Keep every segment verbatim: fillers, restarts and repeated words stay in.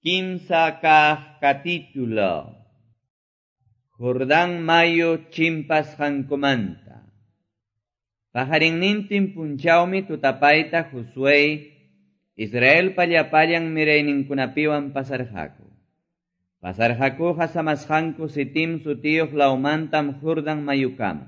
Kimsa kah capítulo. Jordán mayo chimpas hankomanta. Pajarinnintin punchawmi tutapaita Josué, Israel pallapayan mirayninkunapiwan pasarhaku. Pasarhaku hasamashanku sitim sutiyuq laumantam Jordán mayukama.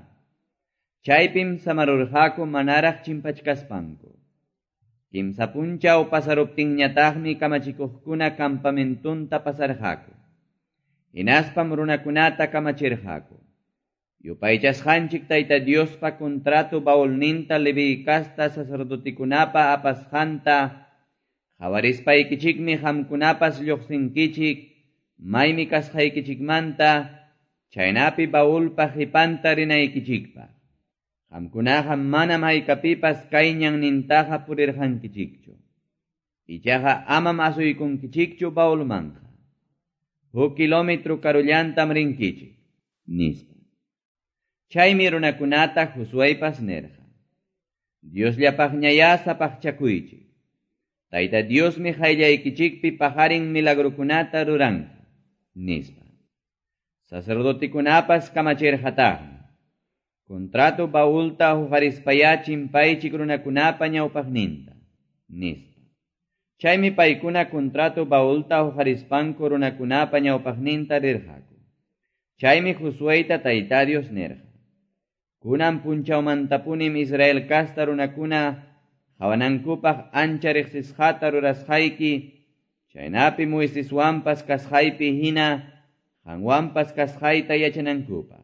Chaypim samarurhaku manaraq chimpachkaspanku. Kimsa punchaw pasaruptinñataqmi kamachikuqkuna campamentunta pasarhaku. Hinaspam runakunata kamachirhaku. Yupaychasqanchik Tayta Diospa contrato baulninta Levi kasta sacerdotikunapa apasqanta, qhawarispaykichinmi hamkunapas lluqsinkichik, maymi kasqaykichikmanta, chaynapi baulpa qhipanta rinaykichikpa. Hamkunaqa manam haykapipas kayñan nintaqa purirqankichikchu. Ichaqa amam asuykunkichikchu baulmanqa. Huk kilometro karullantam rinkichik, nispa. Chaymi runakunata Josuépas nerqa. Diosllapaqñaya sapaqchakuychik. Tayta Diosmi hayllaykichikpi pajarin milagrukunata ruranqa, nispa. Sacerdotikunapas kamachirqataqmi. Contrato baulta huqarispayachin paychik runakunapa ñawpaqninta, nispa. Chaymi paykuna contrato baulta huqarispanku runakunapa ñawpaqninta rirqaku. Chaymi Josuéta Tayta Dios nerqa. Kunan punchawmantapunim Israel kasta runakuna qhawanankupaq ancha riqsisqata rurasqayki, chaynapi Moiseswanpas kasqaypi hina qanwanpas kasqayta yachanankupaq.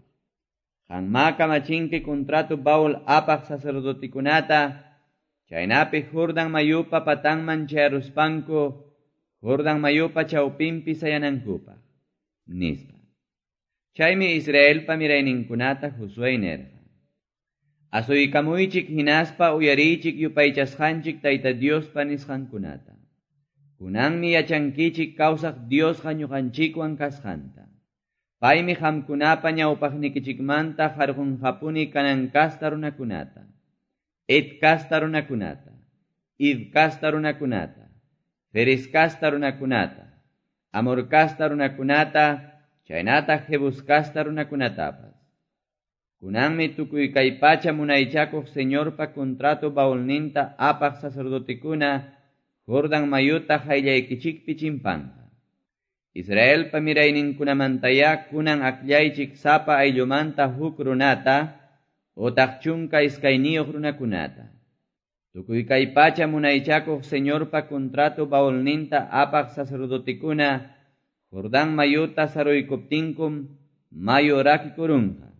Qanma kamachinki contrato baul apaq sacerdotikunata, chaynapi Jordán mayupa patanman chayaruspanku, Jordán mayupa chawpinpi sayanankupaq, nispa. Chaymi Israelpa mirayninkunata Josué nerqa. Asuykamuychik hinaspa uyarichik yupaychasqanchik Tayta Diospa nisqankunata. Kunanmi yachankichik kawsaq Diosqa ñuqanchikwan kasqanta. Paymi hamkunapa ñawpaqnikichikmanta qarqunqapuni kanan kasta runakunata, Et kasta runakunata, Id kasta runakunata, Feres kasta runakunata, Amor kasta runakunata, chaynata Jebus kasta runakunatapas. Kunanmi tukuy kay pacha munaychakuq Señorpa contrato baulninta apaq sacerdotikuna Jordán mayuta hayllaykichikpi chimpanqa. Israel pamirayninkunamantaya kunan aklaychik sapa ayllumanta huk runata, otaq chunka iskayniyuq runakunata. Tukuy kay pacha munaychakuq Señorpa contrato baulninta apaq sacerdotikuna Jordán mayuta saruykuptinkum mayu rakikurunqa.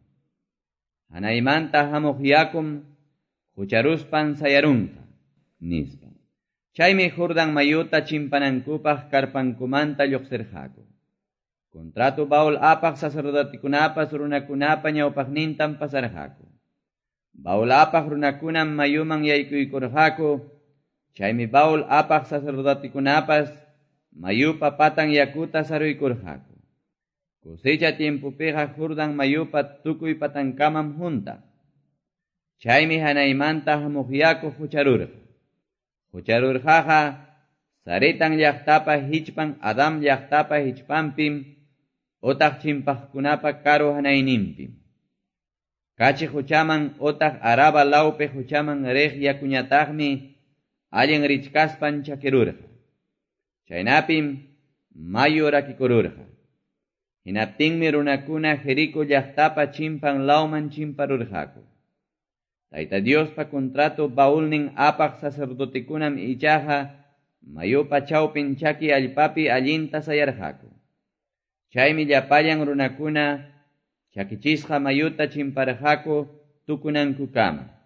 Hanaymanta hamuq yakum hucharuspan sayarunqa, nispa. Chaymi Jordán mayuta chimpanankupaq karpankumanta lluqsirqaku. Contrato baul apaq sacerdotikunapas runakunapa ñawpaqnintam pasarqaku. Baul apaq runakunam mayuman yaykuykurqaku, chaymi baul apaq sacerdotikunapas mayupa patan yakuta saruykurqaku. Cosecha tiempupiqa Jordán mayupa tukuy patankamam junta. Chaymi hanaymanta hamuq yaku hucharurqa. Hucharurqaqa Saretan llaqtapa hichpan Adam llaqtapa hichpanpim, otaq chimpaqkunapa karu hanayninpim. Kachi huchaman otaq Araba lawpi huchaman riq yakuñataqmi allin richkaspan chakirurqa. Chaynapim mayu rakikururqa. Hinaptinmi runakuna Jericó llaqtapa chimpan lawman chimparurqaku. Tayta Diospa contrato baulnin apaq sacerdotikunam ichaqa mayupa chawpin chaki allpapi allinta sayarqaku. Chaymi llapayan runakuna chakichisqa mayuta chimparqaku tukunankukama.